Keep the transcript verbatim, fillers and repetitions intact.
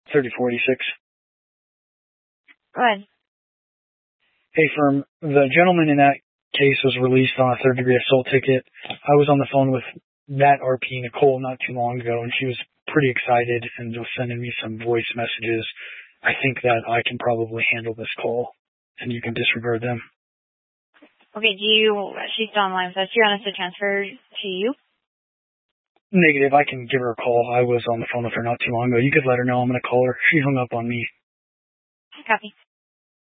thirty forty-six. Go ahead. Hey, firm. The gentleman in that case was released on a third-degree assault ticket. I was on the phone with that R P, Nicole, not too long ago, and she was pretty excited and was sending me some voice messages. I think that I can probably handle this call, and you can disregard them. Okay, do you, she's still online with us. You want us to transfer to you? Negative. I can give her a call. I was on the phone with her not too long ago. You could let her know I'm going to call her. She hung up on me. Copy.